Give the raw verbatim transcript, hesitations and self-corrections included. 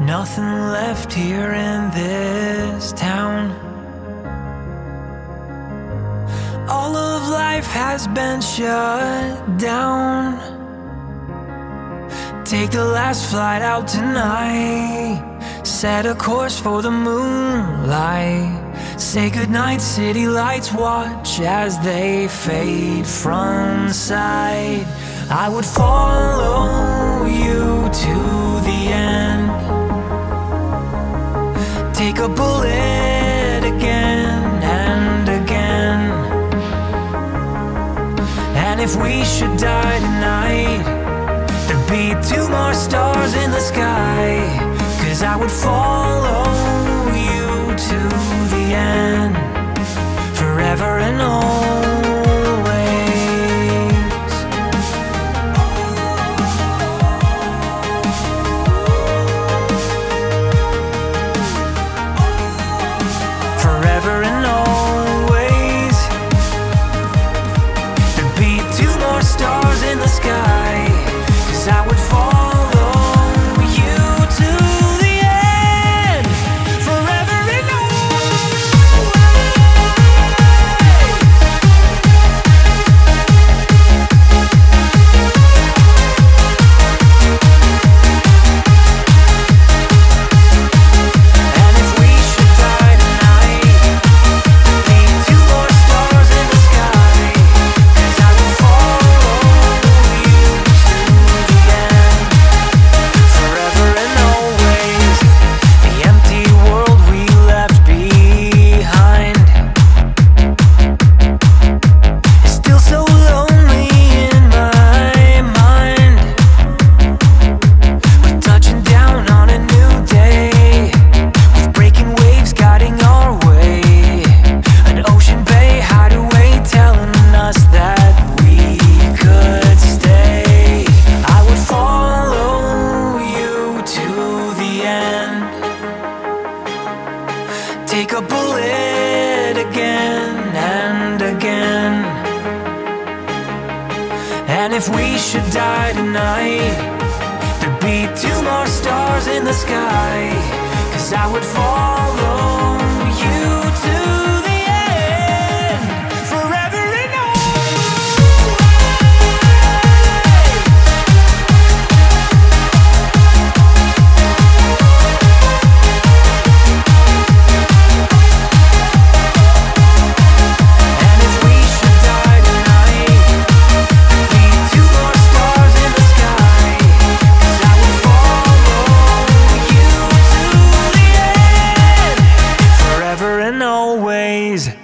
nothing left here in this town. All of life has been shut down. Take the last flight out tonight, set a course for the moonlight. Say goodnight, city lights, watch as they fade from sight. I would follow you to the end, take a bullet again and again. And if we should die tonight, there'd be two more stars in the sky. 'Cause I would follow you to the end, forever and always. Forever and always. There'd be two more stars in the sky, 'cause I would follow you to the end, forever and always. And if we should die tonight, there'd be two more stars in the sky, 'cause I would follow you to the end, forever and always. The empty world we left behind is still so lonely in my mind. We're touching down on a new day, with breaking waves guiding our way. An ocean bay hideaway telling us that we could stay. I would follow you to the end, take a bullet again and again. And if we should die tonight, there'd be two more stars in the sky, 'cause I would follow you to the end, forever and always. And if we should die tonight, there'd be two more stars in the sky, 'cause I would follow you to the end, forever and always.